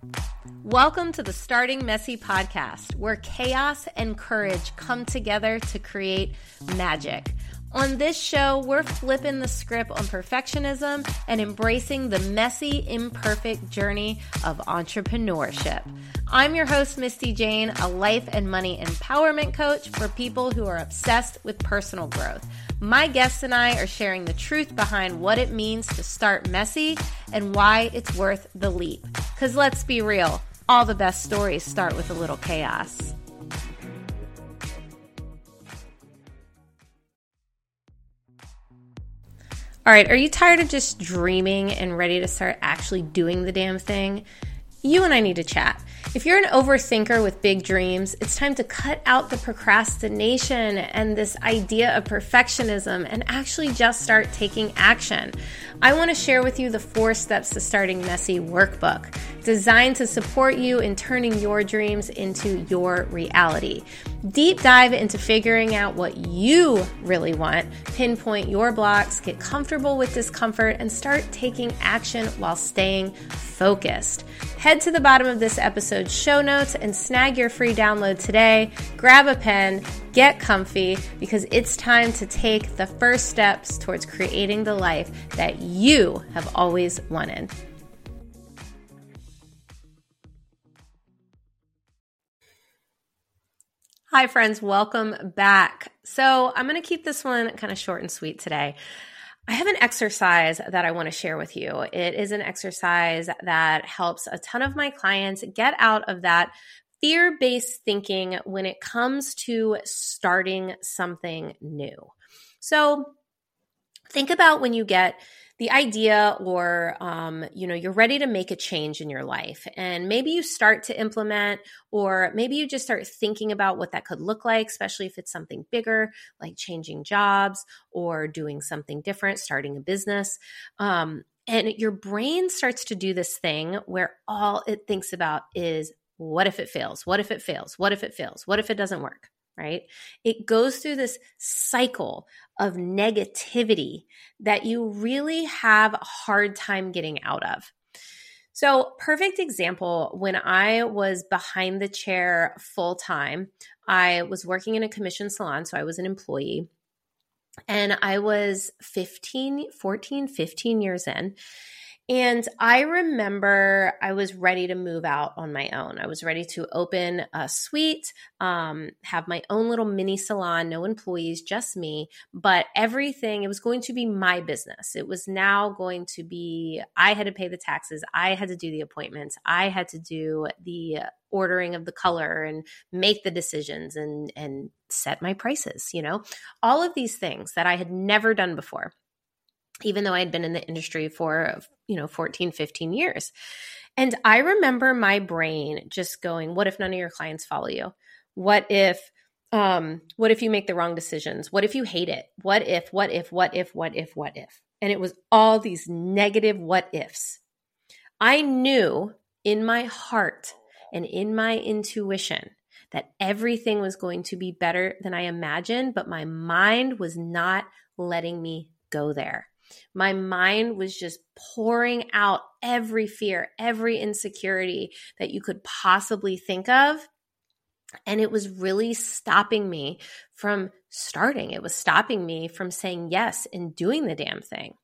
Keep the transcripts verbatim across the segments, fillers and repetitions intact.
Welcome to the Starting Messy podcast, where chaos and courage come together to create magic. On this show, we're flipping the script on perfectionism and embracing the messy, imperfect journey of entrepreneurship. I'm your host, Misty Jane, a life and money empowerment coach for people who are obsessed with personal growth. My guests and I are sharing the truth behind what it means to start messy and why it's worth the leap. Because let's be real, all the best stories start with a little chaos. All right, are you tired of just dreaming and ready to start actually doing the damn thing? You and I need to chat. If you're an overthinker with big dreams, it's time to cut out the procrastination and this idea of perfectionism and actually just start taking action. I want to share with you the four steps to starting messy workbook, designed to support you in turning your dreams into your reality. Deep dive into figuring out what you really want, pinpoint your blocks, get comfortable with discomfort, and start taking action while staying focused. Head to the bottom of this episode's show notes and snag your free download today. Grab a pen, get comfy, because it's time to take the first steps towards creating the life that you have always wanted. Hi friends, welcome back. So I'm going to keep this one kind of short and sweet today. I have an exercise that I want to share with you. It is an exercise that helps a ton of my clients get out of that fear-based thinking when it comes to starting something new. So think about when you get the idea or, um, you know, you're ready to make a change in your life, and maybe you start to implement, or maybe you just start thinking about what that could look like, especially if it's something bigger, like changing jobs or doing something different, starting a business. Um, and your brain starts to do this thing where all it thinks about is, what if it fails? What if it fails? What if it fails? What if it doesn't work? Right? It goes through this cycle of negativity that you really have a hard time getting out of. So, perfect example, when I was behind the chair full time, I was working in a commission salon, so I was an employee, and I was fifteen, fourteen, fifteen years in. And I remember I was ready to move out on my own. I was ready to open a suite, um, have my own little mini salon, no employees, just me, but everything, it was going to be my business. It was now going to be, I had to pay the taxes. I had to do the appointments. I had to do the ordering of the color and make the decisions and, and set my prices, you know, all of these things that I had never done before, even though I had been in the industry for, you know, fourteen, fifteen years. And I remember my brain just going, what if none of your clients follow you? What if, um, what if you make the wrong decisions? What if you hate it? What if, what if, what if, what if, what if? And it was all these negative what ifs. I knew in my heart and in my intuition that everything was going to be better than I imagined, but my mind was not letting me go there. My mind was just pouring out every fear, every insecurity that you could possibly think of. And it was really stopping me from starting. It was stopping me from saying yes and doing the damn thing.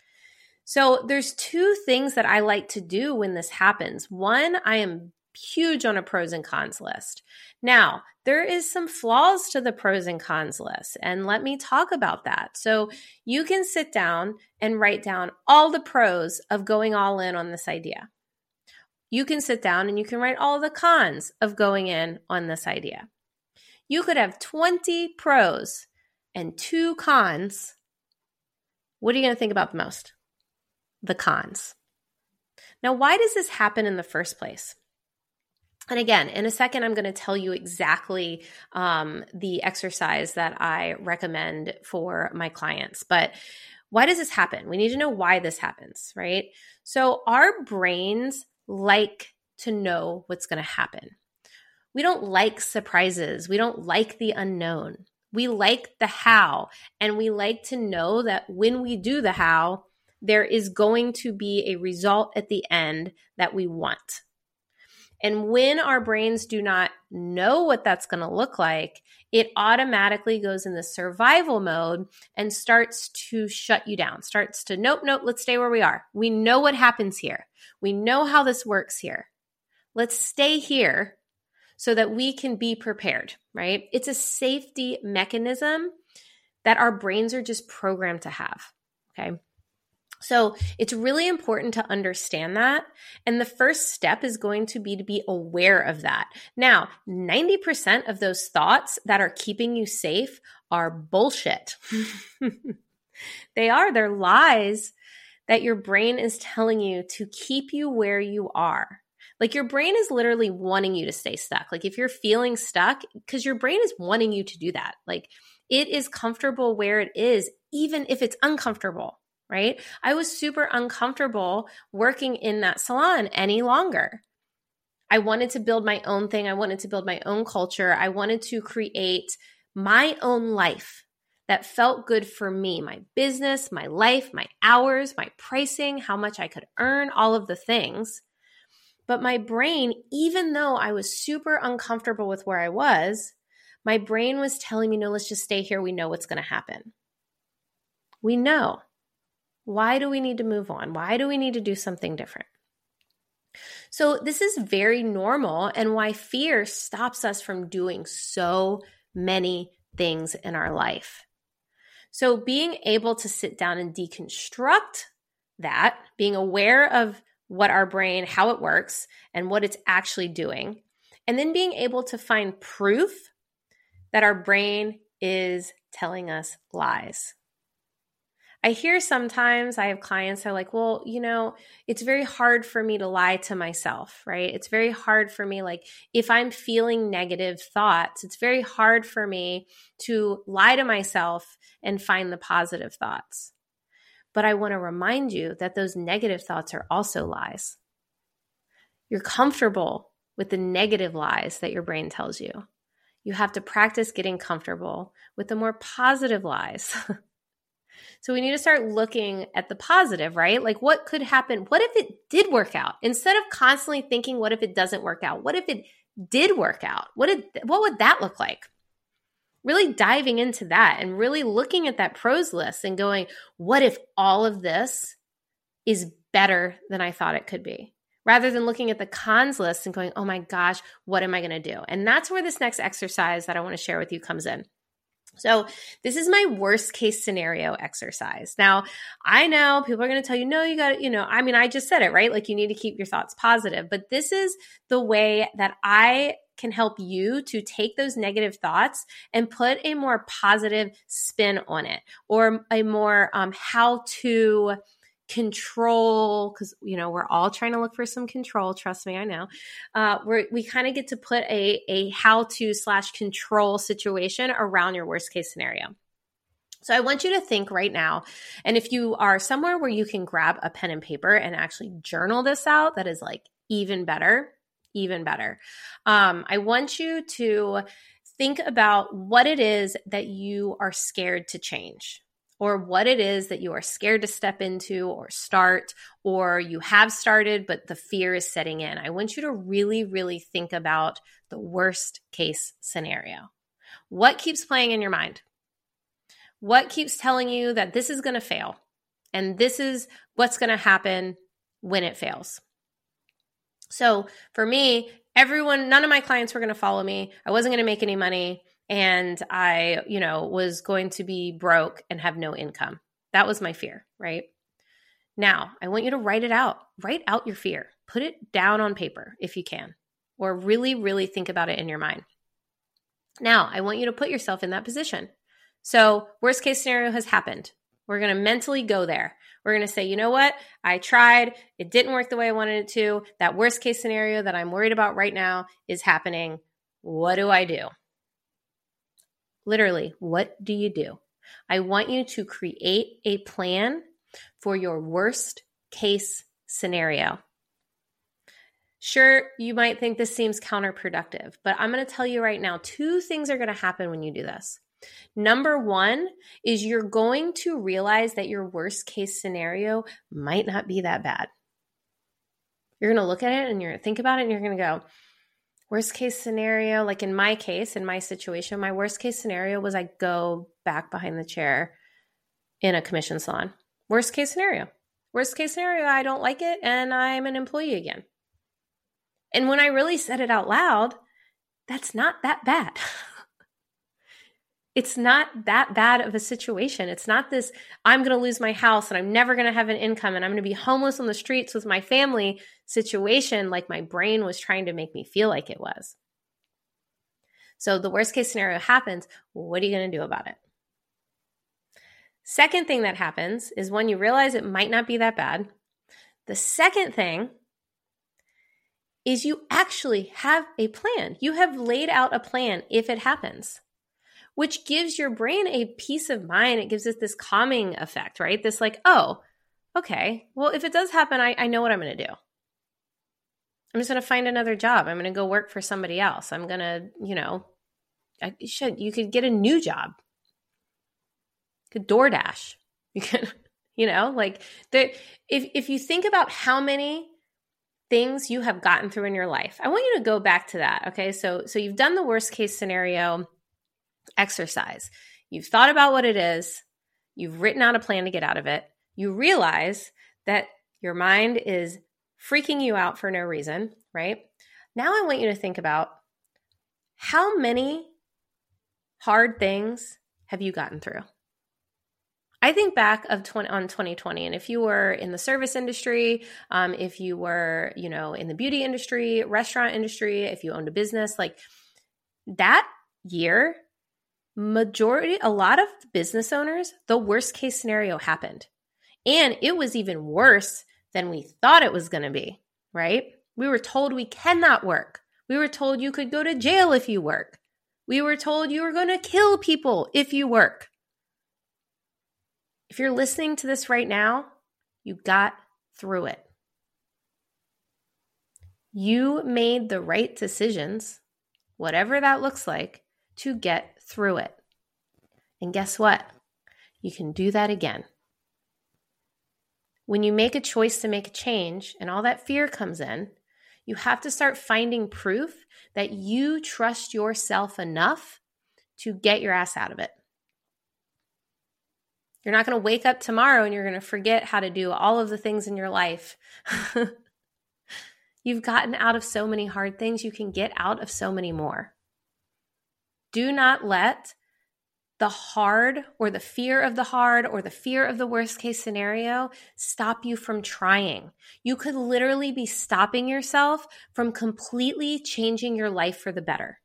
So there's two things that I like to do when this happens. One, I am huge on a pros and cons list. Now, there is some flaws to the pros and cons list, and let me talk about that. So you can sit down and write down all the pros of going all in on this idea. You can sit down and you can write all the cons of going in on this idea. You could have twenty pros and two cons. What are you going to think about the most? The cons. Now, why does this happen in the first place? And again, in a second, I'm going to tell you exactly um, the exercise that I recommend for my clients. But why does this happen? We need to know why this happens, right? So our brains like to know what's going to happen. We don't like surprises. We don't like the unknown. We like the how, and we like to know that when we do the how, there is going to be a result at the end that we want. And when our brains do not know what that's going to look like, it automatically goes in the survival mode and starts to shut you down, starts to, nope, nope, let's stay where we are. We know what happens here. We know how this works here. Let's stay here so that we can be prepared, right? It's a safety mechanism that our brains are just programmed to have, okay? So it's really important to understand that. And the first step is going to be to be aware of that. Now, ninety percent of those thoughts that are keeping you safe are bullshit. They are. They're lies that your brain is telling you to keep you where you are. Like your brain is literally wanting you to stay stuck. Like if you're feeling stuck, because your brain is wanting you to do that. Like it is comfortable where it is, even if it's uncomfortable, right? I was super uncomfortable working in that salon any longer. I wanted to build my own thing. I wanted to build my own culture. I wanted to create my own life that felt good for me, my business, my life, my hours, my pricing, how much I could earn, all of the things. But my brain, even though I was super uncomfortable with where I was, my brain was telling me, no, let's just stay here. We know what's going to happen. We know. Why do we need to move on? Why do we need to do something different? So this is very normal and why fear stops us from doing so many things in our life. So being able to sit down and deconstruct that, being aware of what our brain, how it works, and what it's actually doing, and then being able to find proof that our brain is telling us lies. I hear sometimes, I have clients that are like, well, you know, it's very hard for me to lie to myself, right? It's very hard for me, like if I'm feeling negative thoughts, it's very hard for me to lie to myself and find the positive thoughts. But I want to remind you that those negative thoughts are also lies. You're comfortable with the negative lies that your brain tells you. You have to practice getting comfortable with the more positive lies. So we need to start looking at the positive, right? Like what could happen? What if it did work out? Instead of constantly thinking, what if it doesn't work out? What if it did work out? What did, what would that look like? Really diving into that and really looking at that pros list and going, what if all of this is better than I thought it could be? Rather than looking at the cons list and going, oh my gosh, what am I going to do? And that's where this next exercise that I want to share with you comes in. So this is my worst case scenario exercise. Now, I know people are going to tell you, no, you got to, you know, I mean, I just said it, right? Like you need to keep your thoughts positive, but this is the way that I can help you to take those negative thoughts and put a more positive spin on it, or a more um, how to control, because, you know, we're all trying to look for some control. Trust me, I know. Uh, we're, we kind of get to put a, a how to slash control situation around your worst case scenario. So I want you to think right now, and if you are somewhere where you can grab a pen and paper and actually journal this out, that is like even better. Even better. Um, I want you to think about what it is that you are scared to change, or what it is that you are scared to step into or start, or you have started, but the fear is setting in. I want you to really, really think about the worst case scenario. What keeps playing in your mind? What keeps telling you that this is going to fail? And this is what's going to happen when it fails. So for me, everyone, none of my clients were going to follow me. I wasn't going to make any money. And I, you know, was going to be broke and have no income. That was my fear, right? Now, I want you to write it out. Write out your fear. Put it down on paper if you can, or really, really think about it in your mind. Now, I want you to put yourself in that position. So worst case scenario has happened. We're going to mentally go there. We're going to say, you know what? I tried. It didn't work the way I wanted it to. That worst case scenario that I'm worried about right now is happening. What do I do? Literally, what do you do? I want you to create a plan for your worst case scenario. Sure, you might think this seems counterproductive, but I'm going to tell you right now, two things are going to happen when you do this. Number one is you're going to realize that your worst case scenario might not be that bad. You're going to look at it and you're going to think about it and you're going to go, worst case scenario, like in my case, in my situation, my worst case scenario was I go back behind the chair in a commission salon. Worst case scenario. Worst case scenario, I don't like it and I'm an employee again. And when I really said it out loud, that's not that bad. It's not that bad of a situation. It's not this, I'm going to lose my house and I'm never going to have an income and I'm going to be homeless on the streets with my family situation like my brain was trying to make me feel like it was. So the worst case scenario happens. What are you going to do about it? Second thing that happens is when you realize it might not be that bad, the second thing is you actually have a plan. You have laid out a plan if it happens, which gives your brain a peace of mind. It gives it this calming effect, right? This like, oh, okay, well, if it does happen, I, I know what I'm going to do. I'm just going to find another job. I'm going to go work for somebody else. I'm going to, you know, I should, you could get a new job. You could DoorDash. You could, you know, like there, if, if you think about how many things you have gotten through in your life, I want you to go back to that. Okay. So, so you've done the worst case scenario exercise. You've thought about what it is. You've written out a plan to get out of it. You realize that your mind is freaking you out for no reason, right? Now I want you to think about how many hard things have you gotten through? I think back of twenty, on twenty twenty, and if you were in the service industry, um, if you were, you know, in the beauty industry, restaurant industry, if you owned a business, like that year, majority, a lot of business owners, the worst case scenario happened. And it was even worse than we thought it was going to be, right? We were told we cannot work. We were told you could go to jail if you work. We were told you were going to kill people if you work. If you're listening to this right now, you got through it. You made the right decisions, whatever that looks like, to get through it. And guess what? You can do that again. When you make a choice to make a change and all that fear comes in, you have to start finding proof that you trust yourself enough to get your ass out of it. You're not going to wake up tomorrow and you're going to forget how to do all of the things in your life. You've gotten out of so many hard things. You can get out of so many more. Do not let the hard or the fear of the hard or the fear of the worst case scenario stop you from trying. You could literally be stopping yourself from completely changing your life for the better.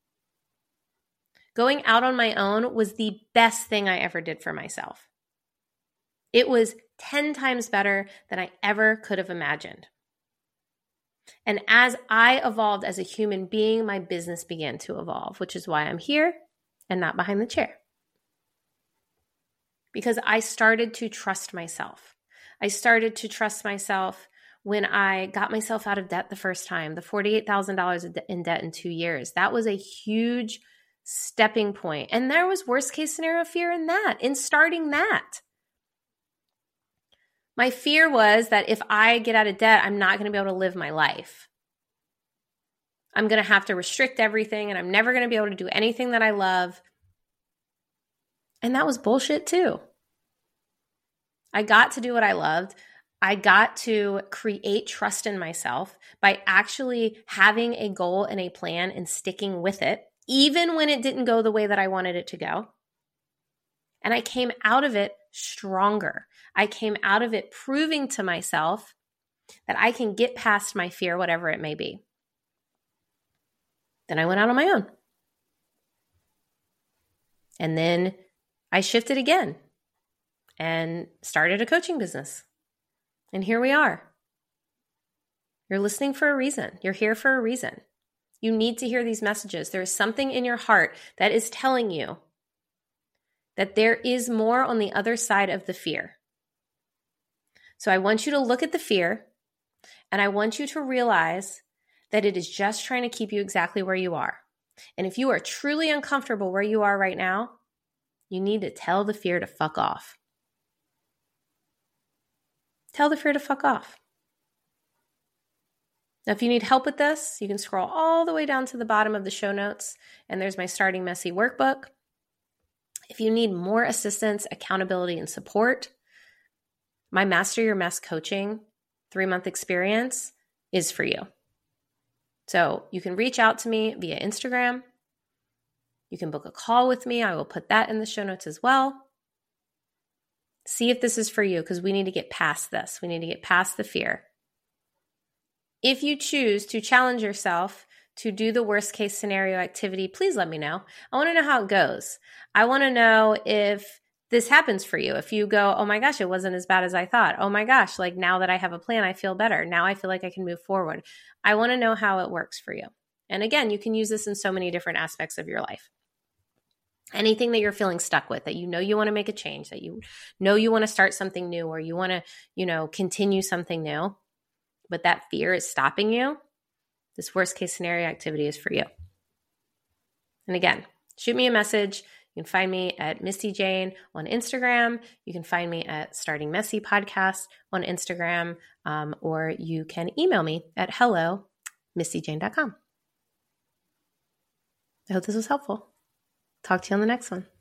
Going out on my own was the best thing I ever did for myself. It was ten times better than I ever could have imagined. And as I evolved as a human being, my business began to evolve, which is why I'm here and not behind the chair. Because I started to trust myself. I started to trust myself when I got myself out of debt the first time, the forty-eight thousand dollars in debt in two years. That was a huge stepping point. And there was worst case scenario fear in that, in starting that. My fear was that if I get out of debt, I'm not going to be able to live my life. I'm going to have to restrict everything and I'm never going to be able to do anything that I love. And that was bullshit too. I got to do what I loved. I got to create trust in myself by actually having a goal and a plan and sticking with it, even when it didn't go the way that I wanted it to go. And I came out of it stronger. I came out of it proving to myself that I can get past my fear, whatever it may be. Then I went out on my own. And then I shifted again and started a coaching business. And here we are. You're listening for a reason. You're here for a reason. You need to hear these messages. There is something in your heart that is telling you that there is more on the other side of the fear. So I want you to look at the fear, and I want you to realize that it is just trying to keep you exactly where you are. And if you are truly uncomfortable where you are right now, you need to tell the fear to fuck off. Tell the fear to fuck off. Now, if you need help with this, you can scroll all the way down to the bottom of the show notes, and there's my Starting Messy workbook. If you need more assistance, accountability, and support, my Master Your Mess coaching three-month experience is for you. So you can reach out to me via Instagram. You can book a call with me. I will put that in the show notes as well. See if this is for you, because we need to get past this. We need to get past the fear. If you choose to challenge yourself to do the worst case scenario activity, please let me know. I want to know how it goes. I want to know if this happens for you. If you go, oh my gosh, it wasn't as bad as I thought. Oh my gosh, like now that I have a plan, I feel better. Now I feel like I can move forward. I want to know how it works for you. And again, you can use this in so many different aspects of your life. Anything that you're feeling stuck with, that you know you want to make a change, that you know you want to start something new, or you want to, you know, continue something new, but that fear is stopping you, this worst case scenario activity is for you. And again, shoot me a message. You can find me at Misty Jane on Instagram. You can find me at Starting Messy Podcast on Instagram, um, or you can email me at hello misty jane dot com. I hope this was helpful. Talk to you on the next one.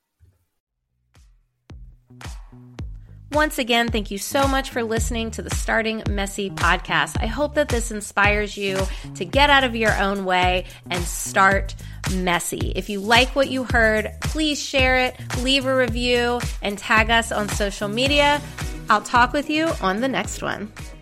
Once again, thank you so much for listening to the Starting Messy podcast. I hope that this inspires you to get out of your own way and start messy. If you like what you heard, please share it, leave a review, and tag us on social media. I'll talk with you on the next one.